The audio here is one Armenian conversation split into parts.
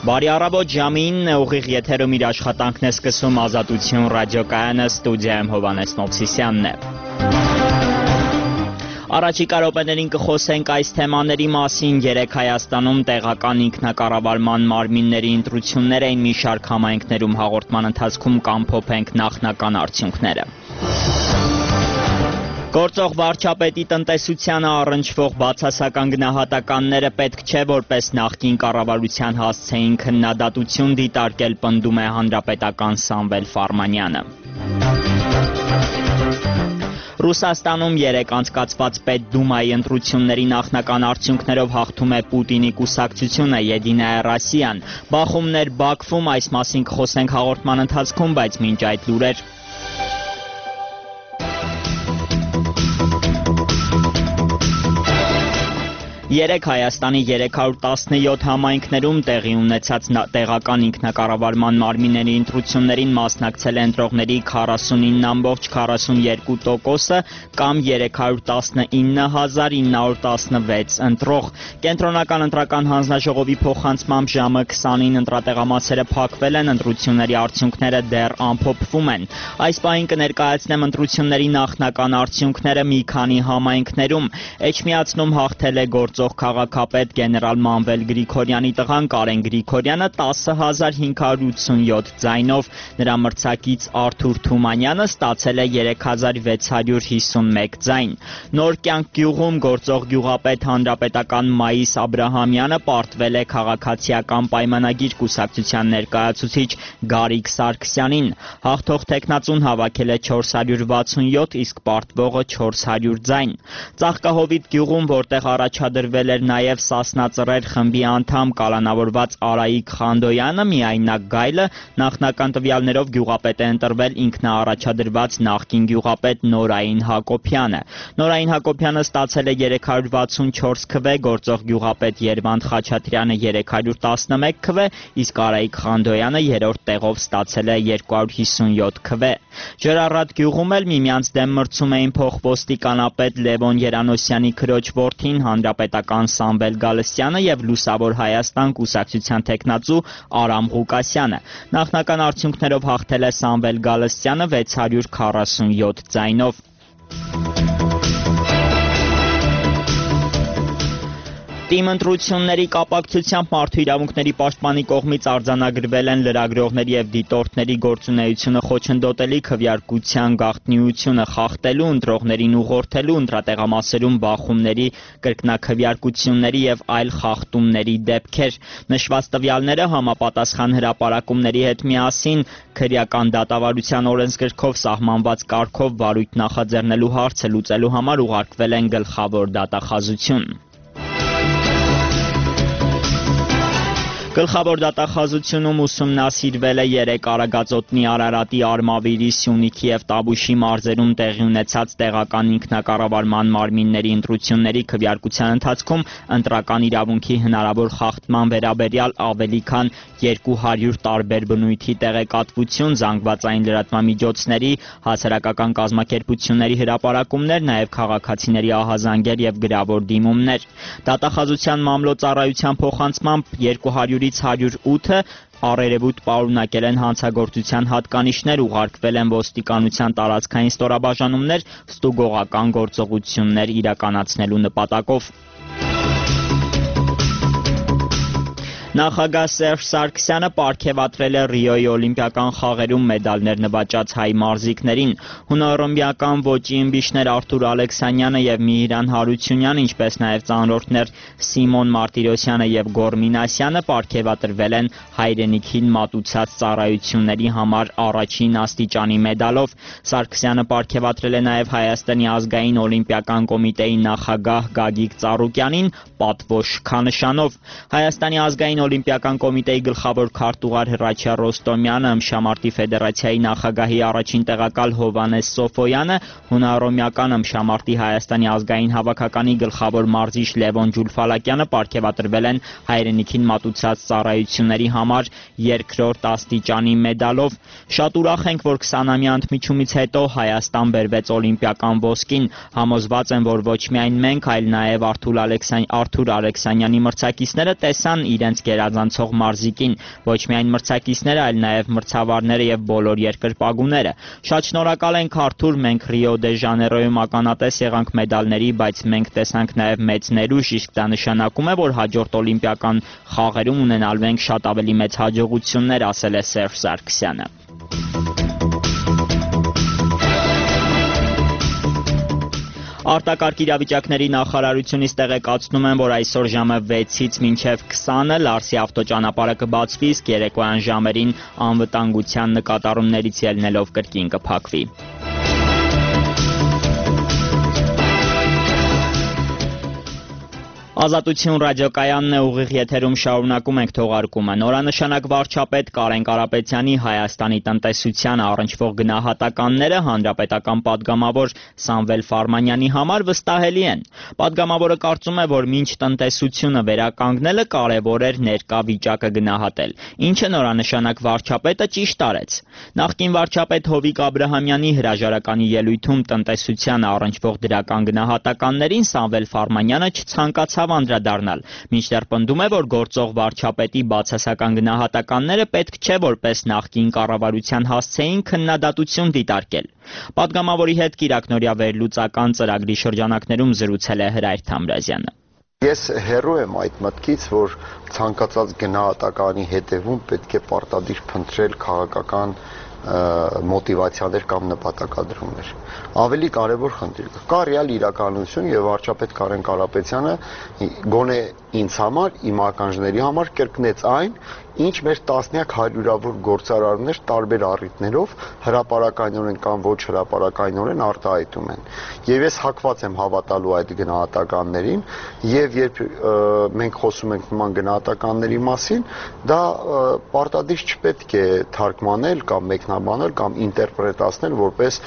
Բարի առավոտ, ժամը 9 ուղիղ եթերում իր աշխատանքն է սկսում Ազատություն ռադիոկայանը, ստուդիայում Հովհաննես Մովսիսյանն է։ Առաջիկա րոպեներին կխոսենք այս թեմաների մասին։ Երեկ Հայաստանում տեղական ինքնակառավարման մարմինների ընտրություններ էին մի շարք համայնքներում, հաղորդման ընթացքում կամփոփենք նախնական արդյունքները։ Գործող վարչապետի տնտեսությանը առնչվող բացասական գնահատականները պետք չէ որպես նախկին կառավարության հասցեին քննադատություն դիտարկել, պնդում է հանրապետական Սամվել Ֆարմանյանը։ Ռուսաստանում երեկ անցկացված Պետդումայի ընտրությունների նախնական արդյունքներով հաղթում է Պուտինի կուսակցությունը Եդինայա Ռոսիան։ Բախումներ Բաքվում, այս մասին կխոսենք հաղորդման ընթացքում, բայց մինչ այդ լուրեր։ Երեկ Հայաստանի 317 համայնքներում տեղի ունեցած տեղական ինքնակառավարման մարմինների ընտրություններին մասնակցել է ընտրողների 49.42%-ը կամ 319.916 ընտրող։ Կենտրոնական ընտրական հանձնաժողովի փոխանցմամբ ժամը 20-ին ընտրատեղամասերը փակվել են, ընտրությունների արդյունքները դեռ ամփոփվում են։ Այս պահին կներկայացնեմ ընտրությունների նախնական արդյունքները մի քանի համայնքներում։ Էջմիածնում հաղթել է քաղաքապետ գեներալ Մանվել Գրիգորյանի տղան Կարեն Գրիգորյանը 10,587 ձայնով, նրա մրցակից Արթուր Թումանյանը ստացել է 3651 ձայն։ Նոր կյանք գյուղում գործող գյուղապետ հանրապետական Մայիս Աբրահամյանը պարտվել է քաղաքացիական պայմանագիր կուսակցության ներկայացուցիչ Գարիկ Սարգսյանին։ Հաղթող տեխնացուն հավաքել է 467, իսկ պարտվողը 400 ձայն։ Ծաղկահովիտ գյուղում, որտեղ առաջադրվել էր նաև Սասնա Ծռեր խմբի անդամ կալանավորված Արայիկ Խանդոյանը, միայնակ գայլը, նախնական տվյալներով գյուղապետ է ընտրվել ինքնաառաջադրված նախկին գյուղապետ Նորային Հակոբյանը։ Նորային Հակոբյանը ստացել է 364 քվե, գործող գյուղապետ Երվանդ Խաչատրյանը 311 քվե, իսկ Արայիկ Խանդոյանը երրորդ տեղով ստացել է 257 քվե։ Ջրառատ գյուղում էլ միմյանց դեմ մրցում էին փոխոստիկանապետ Լևոն Երանոսյանի քրոջ որդին հանրապետական Սամվել Գալստյանը եւ Լուսավոր Հայաստան կուսակցության տեխնացու Արամ Ղուկասյանը։ Նախնական արդյունքներով հաղթել է Սամվել Գալստյանը 647 ձայնով։ Թիմ ընտրությունների կապակցությամբ Մարդու իրավունքների պաշտպանի կողմից արձանագրվել են լրագրողների եւ դիտորդների գործունեությունը խոչընդոտելի քվեարկության գաղտնիությունը խախտելու, ընտրողներին ուղղորդելու, ընտրատեղամասերում բախումների, կրկնակվեարկությունների եւ այլ խախտումների դեպքեր։ Նշված տվյալները համապատասխան հրապարակումների հետ միասին քրեական դատավարության օրենսգրքով սահմանված կարգով վարույթ նախաձեռնելու հարցը լուծելու համար ուղարկվել են գլխավոր դատախազություն։ Գլխավոր դատախազությունում ուսումնասիրվել է 3 Արագածոտնի, Արարատի, Արմավիրի, Սյունիքի եւ Տաբուշի մարզերում տեղի ունեցած տեղական ինքնակառավարման մարմինների ընտրությունների քվեարկության ընթացքում ընտրական իրավունքի հնարավոր խախտման վերաբերյալ ավելի քան 200 տարբեր բնույթի տեղեկատվություն, զանգվածային լրատվամիջոցների, հասարակական կազմակերպությունների հրապարակումներ, նաեւ քաղաքացիների ահազանգեր եւ գրավոր դիմումներ։ Դատախազության մամլոյցարայության փոխանցմամբ 200-ից 108-ը առերևույթ պարունակել են հանցագործության հատկանիշներ, ուղարկվել են ոստիկանության տարածքային ստորաբաժանումներ, ստուգողական գործողություններ իրականացնելու նպատակով։ Նախագահ Սերժ Սարգսյանը պարգևատրել է Ռիոյի օլիմպիական խաղերում մեդալներ նվաճած հայ մարզիկներին։ Հունարոմեական ոճի ըմբիշներ Արթուր Ալեքսանյանը եւ Միհիրան Հարությունյանը, ինչպես նաեւ ծանրորդներ Սիմոն Մարտիրոսյանը եւ Գոր Մինասյանը պարգևատրվել են հայրենիքին մատուցած ծառայությունների համար առաջին աստիճանի մեդալով։ Սարգսյանը պարգևատրել է նաեւ Հայաստանի ազգային օլիմպիական կոմիտեի նախագահ Գագիկ Ծառուկյանին պատվո շքանշանով։ Հայաստանի ազգային օլիմպիական կոմիտեի գլխավոր քարտուղար Հռաչյա Ռոստոմյանը, ըմբշամարտի ֆեդերացիայի նախագահի առաջին տեղակալ Հովհաննես Սոֆոյանը, հունարոմեական ըմբշամարտի Հայաստանի ազգային հավաքականի գլխավոր մարզիչ Լևոն Ջուլֆալակյանը պարգևատրվել են հայրենիքին մատուցած ծառայությունների համար երկրորդ աստիճանի մեդալով։ Շատ ուրախ ենք, որ 20-ամյա ընդմիջումից հետո Հայաստան բերվեց օլիմպիական ոսկին։ Համոզված եմ, որ ոչ միայն մենք, այլ նաև Արթուր Ալեքսանյանի մրցակիցները տեսան իրենց գերազանցող մարզիկին, ոչ միայն մրցակիցները, այլ նաև մրցավարները եւ բոլոր երկրպագուները։ Շատ շնորհակալ ենք Արթուր, մենք Ռիո դե Ժանեյրոյում ականատես եղանք մեդալների, բայց մենք տեսանք նաև մեծ ներուժ, իսկ դա նշանակում է, որ հաջորդ օլիմպիական խաղերում ունենալու ենք շատ ավելի մեծ հաջողություններ, ասել է Սերժ Սարգսյանը։ Արտակարգ իրավիճակների նախարարությունից տեղեկացնում են, որ այսօր ժամը 6-ից մինչև 20-ը Լարսի ավտոճանապարհը կբացվի, իսկ երեկոյան ժամերին անվտանգության նկատառումներից ելնելով կրկին կփակվի։ Ազատություն ռադիոկայանն է, ուղիղ եթերում շարունակում ենք թողարկումը։ Նորանշանակ վարչապետ Կարեն Կարապետյանի Հայաստանի տնտեսությանը առնչվող գնահատականները հանրապետական պատգամավոր Սամվել Ֆարմանյանի համար վստահելի են։ Պատգամավորը կարծում է, որ մինչ տնտեսությունը վերականգնելը կարևոր էր ներկա վիճակը գնահատել, ինչը նորանշանակ վարչապետը ճիշտ արեց։ Նախկին վարչապետ Հովիկ Աբրահամյանի հրաժարականի ելույթում տնտեսությանը առնչվող դրական գնահատականներին Սամվել Ֆարմանյանը չցանկացավ անդրադառնալ, մինչդեռ պնդում է, որ գործող վարչապետի բացասական գնահատականները պետք չէ որպես նախկին կառավարության հասցեին քննադատություն դիտարկել։ Պատգամավորի հետ կիրակնօրյա վերլուծական ծրագրի շրջանակներում զրուցել է Հրայր Թամրազյանը։ Ես հեռու եմ այդ մտքից, որ ցանկացած գնահատականի հետևում պետք է պարտադիր փնտրել քաղաքական մոտիվացիաներ կամ նպատակադրումներ։ Ավելի կարևոր խնդիր կա ռեալ իրականություն եւ վարչապետ Կարեն Կարապետյանը գոնե ինձ համար, իմ ականջների համար կրկնեց այն, ինչ մեր տասնյակ հարյուրավոր գործարարներ տարբեր առիթներով հրապարակայնորեն կամ ոչ հրապարակայնորեն արտահայտում են։ Եվ ես հակված եմ հավատալու այդ գնահատականներին, եւ երբ մենք խոսում ենք նման գնահատականների մասին, դա պարտադիր չպետք է թարգմանել կամ մեկնաբանել կամ ինտերպրետացնել որպես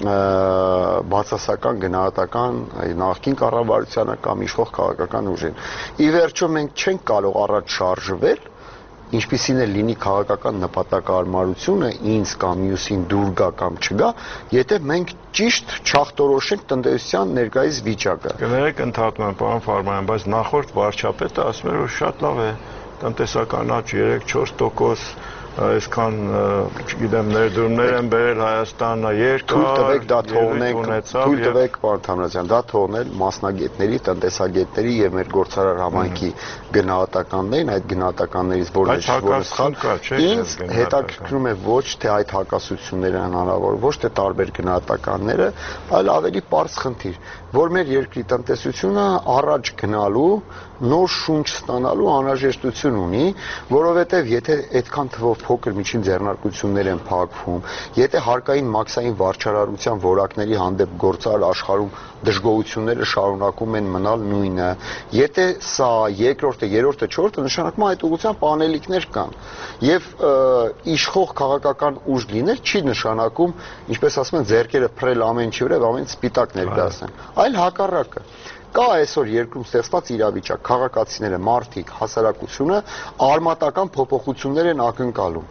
բացասական գնահատական նախկին կառավարությանը կամ իշխող քաղաքական ուժին։ Ի վերջո մենք չենք կարող առաջ շարժվել, ինչպիսին է լինի քաղաքական նպատակահարմարությունը ինձ կամ մյուսին դուր գա կամ չգա, եթե մենք ճիշտ չախտորոշենք տնտեսության ներկայիս վիճակը։ Կներեք ընդհատում եմ, պարոն Ֆարմանյան, բայց նախորդ վարչապետը ասում էր, որ շատ լավ է տնտեսական աճ 3-4%, այսքան, չգիտեմ, ներդրումներ են բերել Հայաստանը, երկար, թույլ տվեք, պարոն Թամրազյան, դա թողնել մասնագետների, տնտեսագետների եւ մեր գործարար համայնքի գնահատականներին, այդ գնահատականներից որը սխալ, ինձ հետաքրքրում է ոչ թե այդ հակասությունները հնարավոր, ոչ թե տարբեր գնահատականները, այլ ավելի պարզ խնդիր, որ մեր երկրի տնտեսությունը առաջ գնալու, նոր շունչ ստանալու անհրաժեշտություն ունի, որովհետև եթե այդքան թվով փոքր միջին ձեռնարկություններ են փակվում, եթե հարկային մաքսային վարչարարության որակների հանդեպ գործարար աշխարհում դժգոհությունները շարունակում են մնալ նույնը, եթե սա երկրորդը, երրորդը, չորրորդը նշանակում է այդ ուղղությամբ անելիքներ կան, եւ իշխող քաղաքական ուժ լինել չի նշանակում, ինչպես ասում են, ձեռքերը փռել ամեն ինչի վրա, ամեն սպիտակ ներկայացնել, այլ հակառակը։ Կա այսօր երկրում ստեղծված իրավիճակ, քաղաքացիները, մարդիկ, հասարակությունը արմատական փոփոխություններ են ակնկալում։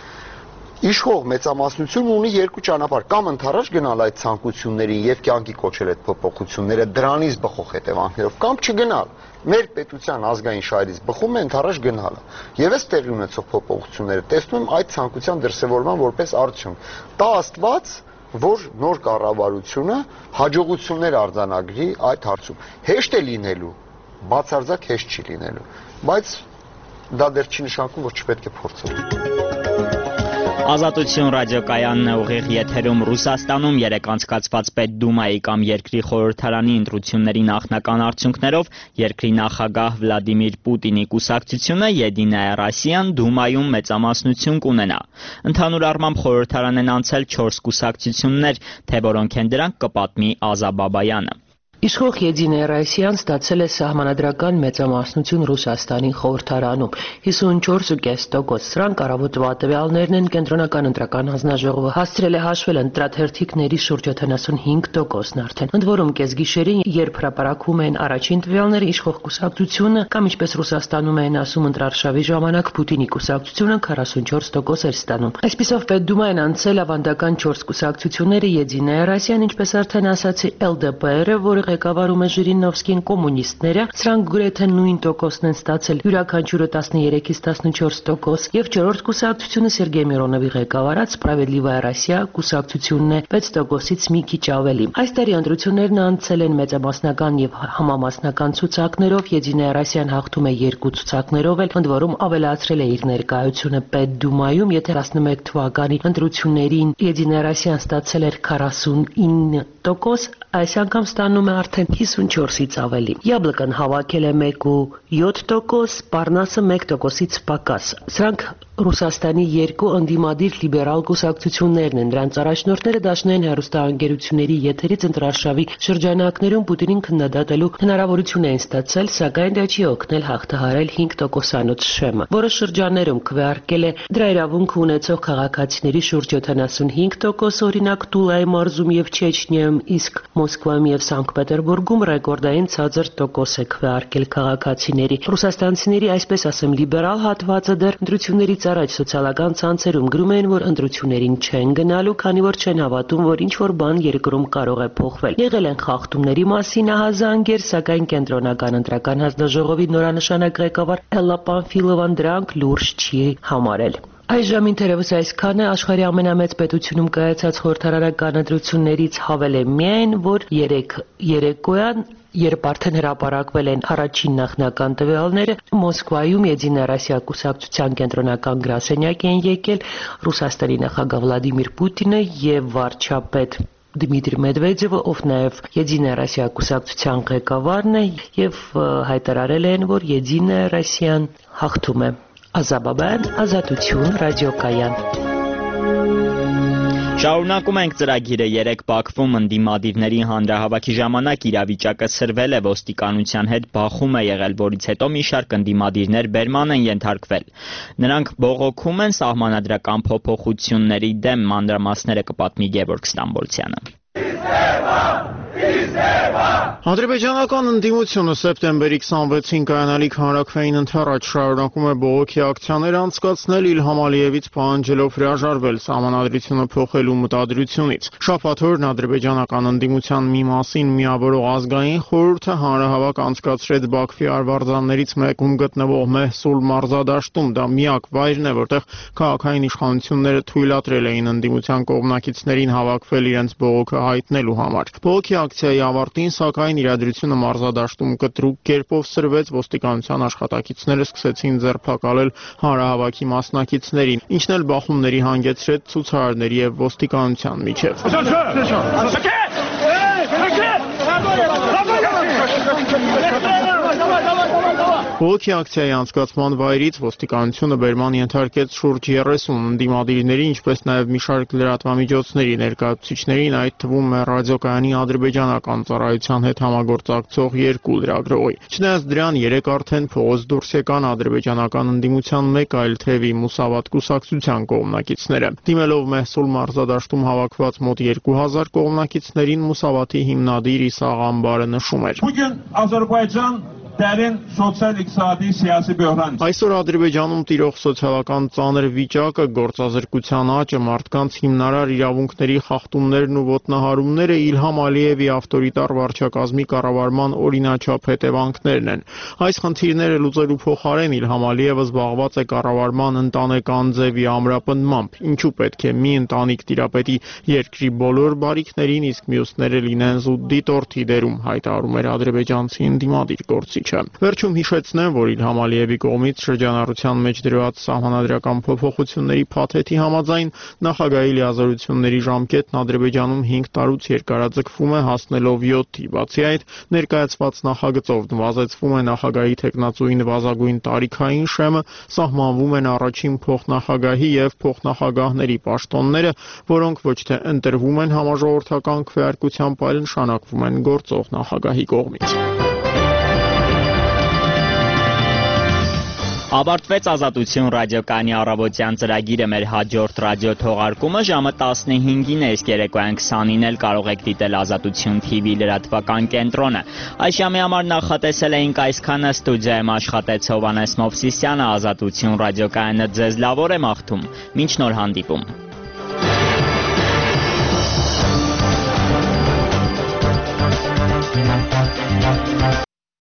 Իշխող մեծամասնությունը ունի երկու ճանապարհ, կամ ընդառաջ գնալ այդ ցանկություններին եւ կյանքի կոչել այդ փոփոխությունները դրանից բխող հետևանքներով, կամ չգնալ։ Մեր պետության ազգային շահերից բխում է ընդառաջ գնալը։ Եվ այս տեղի ունեցող փոփոխությունները տեսնում եմ այդ ցանկության դրսևորման որպես արդյունք։ Տա Աստված, որ նոր կառավարությունը հաջողություններ արձանագրի այդ հարցում։ Հեշտ է լինելու, բացարձակ հեշտ չի լինելու, բայց դա դեռ չի նշանակում, որ չպետք է փորձել։ Ազատություն ռադիոկայանն է, ուղիղ եթերում Ռուսաստանում երեկ անցկացված Պետդումայի կամ երկրի խորհրդարանի ընտրությունների նախնական արդյունքներով երկրի նախագահ Վլադիմիր Պուտինի կուսակցությունը Եդինայա Ռոսիան Դումայում մեծամասնություն կունենա։ Ընդհանուր առմամբ խորհրդարան են անցել 4 կուսակցություններ, թե որոնք են դրանք կպատմի Ազա Բաբայանը։ Իշխող Եդինայա Ռոսիան ստացել է սահմանադրական մեծամասնություն Ռուսաստանի խորհրդարանում 54.5%։ Սրանք առավոտվա տվյալներն են, կենտրոնական ընտրական հանձնաժողովը հասցրել է հաշվել ընտրաթերթիկների շուրջ 75%-ն արդեն։ Ընդ որում կեսգիշերին, երբ հրապարակվում են առաջին տվյալները, իշխող կուսակցությունը կամ ինչպես Ռուսաստանում են ասում ընտրարշավի ժամանակ Պուտինի կուսակցությունը 44% էր ստանում։ Այսպիսով Պետդումային անցել ավանդական 4 կուսակցությունները Եդինայա Ռոսիան, ինչպես արդեն ասացի, LDPR-ը, որը ղեկավարում է Ժիրինովսկին, կոմունիստները, սրանք գրեթե նույն տոկոսն են ստացել, յուրաքանչյուրը 13-ից 14%, եւ չորրորդ կուսակցությունը Սերգեյ Միրոնովի ղեկավարած Սպրավեդլիվայա Ռոսիա կուսակցությունն է 6%-ից մի քիչ ավելի։ Այս տարի ընտրություններն անցել են մեծամասնական եւ համամասնական ցուցակներով, Եդինայա Ռոսիան հաղթում է 2 ցուցակներով, ընդ որում ավելացրել է իր ներկայությունը Պետդումայում, եթե 11 թվականի ընտրություններին Եդինայա Ռոսիան ստացել էր 49%, այս անգամ ստանում է արդեն 54-ից ավելի։ Յաբլկան հավաքել է 1.7%, Պարնասը 1%-ից պակաս։ Սրանք Ռուսաստանի երկու ընդդիմադիր լիբերալ կուսակցություններն են, դրանց առաջնորդները դաշնային հեռուստաընկերությունների եթերից ընտրարշավի շրջանակներում Պուտինին քննադատելու հնարավորություն էին ստացել, սակայն դա չի օգնել հաղթահարել 5%-անոց շեմը, որը շրջաններում քվեարկել է դրա իրավունքը ունեցող քաղաքացիների շուրջ 75%, օրինակ Տուլայի մարզում եւ Չեչնիայում, իսկ Մոսկվայում եւ Սանկտ Պետերբուրգում ռեկորդային ցածր տոկոս է քվեարկել քաղաքացիների։ Ռուսաստանցիների, այսպես ասեմ, լիբերալ հատվածը դեռ ընտրություններից առաջ սոցիալական ցանցերում գրում են, որ ընտրություններին չեն գնալու, քանի որ չեն հավատում, որ ինչ-որ բան երկրում կարող է փոխվել։ Եղել են խախտումների մասին ահազանգեր, սակայն կենտրոնական ընտրական հանձնաժողովի նորանշանակ ղեկավար Էլլա Պանֆիլովան դրանք լուրջ չի համարել։ Այժմ թերևս այսքան է, աշխարհի ամենամեծ պետությունում կայացած խորհրդարարական ընտրություններից հավել է միայն, որ երեկոյան երբ արդեն հրապարակվել են առաջին նախնական տվյալները, Մոսկվայում Եդինայա Ռոսիա կուսակցության կենտրոնական գրասենյակ են եկել Ռուսաստանի նախագահ Վլադիմիր Պուտինը եւ վարչապետ Դմիտրի Մեդվեդևը, ով նաև Եդինայա Ռոսիա կուսակցության ղեկավարն է, եւ հայտարարել են, որ Եդինայա Ռոսիան հաղթում է։ Ազաբաբան, Ազատություն, ռադիոկայան։ Շարունակում ենք ծրագիրը, երեկ Բաքվում ընդդիմադիրների հանրահավաքի ժամանակ իրավիճակը սրվել է, ոստիկանության հետ բախում է եղել, որից հետո մի շարք ընդդիմադիրներ բերման են ենթարկվել։ Նրանք բողոքում են սահմանադրական փոփոխությունների դեմ, մանրամասները կպատմի Գևորգ Ստամբոլցյանը։ Ադրբեջանական ընդդիմությունը սեպտեմբերի 26-ին կայանալիք հանրաքվեին ընթառաջ շարունակում է բողոքի ակցիաներ անցկացնել Իլհամ Ալիևից պահանջելով հրաժարվել սահմանադրությունը փոխելու մտադրությունից։ Շաբաթ օրն ադրբեջանական ընդդիմության մի մասին միավորող ազգային խորհուրդը հանրահավաք անցկացրեց Բաքվի արվարձաններից մեկում գտնվող Մեհսուլ մարզադաշտում։ Դա միակ վայրն է, որտեղ քաղաքային իշխանությունները թույլատրել էին ընդդիմության կողմնակիցներին հավաքվել իրենց բողոքը հայտնելու համար։ Բողոքի ակցիայի ավարտին, սակայն իրադրությունը մարզադաշտում կտրուկ կերպով սրվեց, ոստիկանության աշխատակիցները սկսեցին ձերբակալել հանրահավաքի մասնակիցներին, ինչն էլ բախումների հանգեցրեց ցուցարարների եւ ոստիկանության միջև։ Բողոքի ակցիայի անցկացման վայրից ոստիկանությունը բերման ենթարկեց շուրջ 30 ընդդիմադիրների, ինչպես նաև մի շարք լրատվամիջոցների ներկայացուցիչներին, այդ թվում է ռադիոկայանի ադրբեջանական ծառայության հետ համագործակցող 2 լրագրողի։ Չնայած դրան, երեկ արդեն փողոց դուրս եկան ադրբեջանական ընդդիմության մեկ այլ թևի Մուսավատ կուսակցության կողմնակիցները։ Դիմելով Մեհսուլ մարզադաշտում հավաքված մոտ 2000 կողմնակիցներին, Մուսավատի հիմնադիր Իսաղ Ամբարը նշում էր. Այսօր Ադրբեջանում տիրող սոցիալական ծանր վիճակը, գործազրկության աճը, մարդկանց հիմնարար իրավունքների խախտումներն ու ոտնահարումները Իլհամ Ալիևի ավտորիտար վարչակազմի կառավարման օրինաչափ հետևանքներն են։ Այս խնդիրները լուծելու փոխարեն Իլհամ Ալիևը զբաղված է կառավարման ընտանեկան ձևի ամրապնդմամբ։ Ինչու պետք է մի ընտանիք տիրապետի երկրի բոլոր բարիքներին, իսկ մյուսները լինեն զուտ դիտորդի դերում, հայտարարում էր ադրբեջանցի ընդդիմադիր գործիչը։ Վերջում հիշեցնեմ, որ Իլհամ Ալիևի կողմից շրջանառության մեջ դրված սահմանադրական փոփոխությունների փաթեթի համաձայն նախագահի լիազորությունների ժամկետն Ադրբեջանում 5 տարուց երկարաձգվում է, հասնելով 7-ի։ Բացի այդ, ներկայացված նախագծով նվազեցվում է նախագահի թեկնածուի նվազագույն տարիքային շեմը, սահմանվում են առաջին փոխնախագահի եւ փոխնախագահների պաշտոնները, որոնք ոչ թե ընտրվում են համաժողովրդական քվեարկությամբ, այլ նշանակվում են գործող նախագահի կողմից։ Ավարտվեց Ազատություն ռադիոկայանի առավոտյան ծրագիրը, մեր հաջորդ ռադիո թողարկումը ժամը 15-ին է, իսկ երեկոյան 20-ին էլ կարող եք դիտել Ազատություն TV լրատվական կենտրոնը։ Այս ժամի համար նախատեսել էինք այսքանը, ստուդիայում աշխատեց Հովհաննես Մովսիսյանը, Ազատություն ռադիոկայանը ձեզ լավ օր է մաղթում, մինչ նոր հանդիպում։